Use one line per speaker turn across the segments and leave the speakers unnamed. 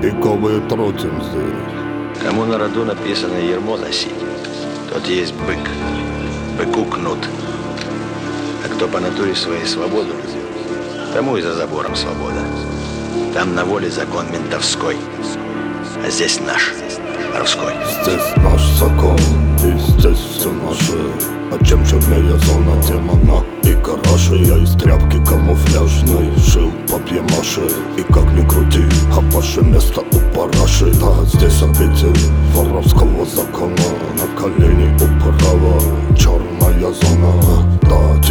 Тупиковые тротим здесь.
Кому на роду написано ермо носить, тот есть бык, быку кнут. А кто по натуре своей свободу любит, тому и за забором свобода. Там на воле закон ментовской, а здесь наш, русской.
Здесь наш закон, и здесь все наше. А чем чернее зона, тем она и гаражи. Я из тряпки камуфляжной шил папье-маше. И как ни крути, а ваше место у параши. Да, здесь обитель воровского закона. На колени управа черная зона. Да,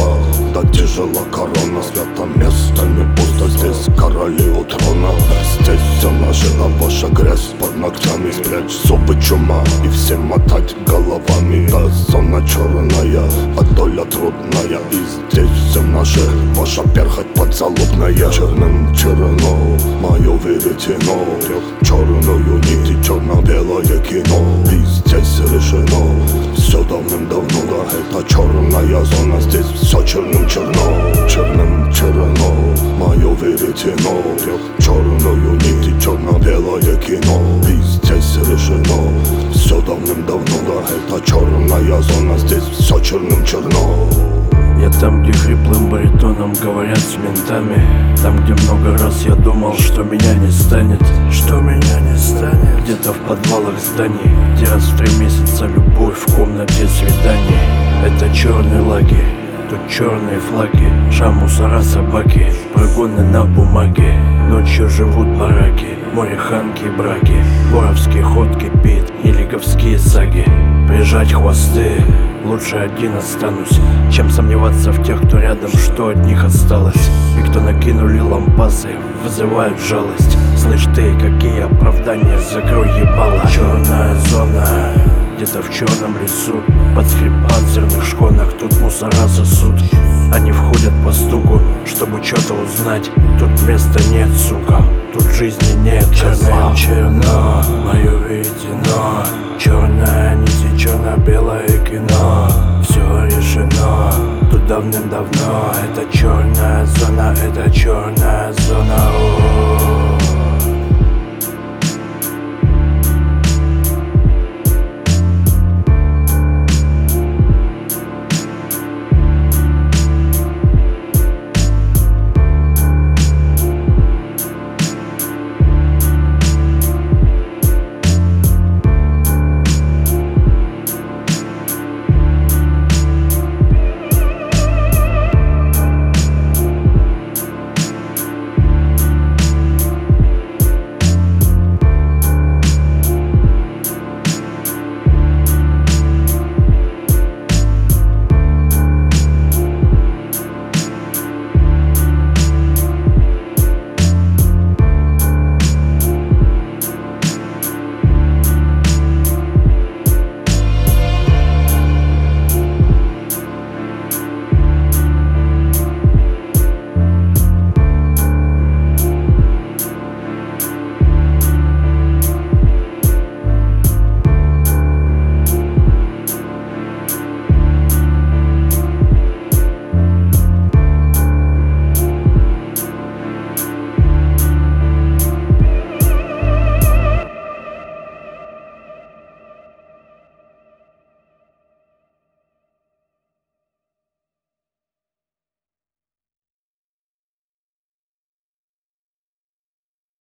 тяжела корона. Свято место не пусто, здесь короли у трона. Здесь все наше, а ваша грязь под ногтями. Спрячь зубы чума и все мотать головами. Да, зона черная, а доля трудная. И здесь все наше, ваша перхоть подзалупная. Черным черно, мое веретено. Черную нить и черно-белое кино. И здесь решено, все давным-давно. Да, это черная зона, здесь все черным черно. Черным черно, мое веретено. Черную нить и черно-белое кино. И здесь решено, все давным-давно. Да, это черная зона, здесь все черным черно.
Я там, где хриплым баритоном говорят с ментами. Там, где много раз я думал, что меня не станет. Что меня не станет. Где-то в подвалах зданий, где раз в 3 месяца любовь в комнате свиданий. Это черные лаги, тут черные флаги. Шам, мусора, собаки, прогоны на бумаге. Ночью живут бараки, море, ханки, браки. Воровский ход кипит, и лиговские саги. Прижать хвосты, лучше один останусь, чем сомневаться в тех, кто рядом, что от них осталось. И кто накинули лампасы, вызывают жалость. Слышь ты, какие оправдания, закрой ебало. Черная зона, где-то в черном лесу. Под скрип панцирных шконах тут мусора сосут. Они входят по стуку, чтобы что-то узнать. Тут места нет, сука, тут жизни нет. Черным черно, мое веретено. Черная нить и черно-белое кино. Все решено, тут давным-давно.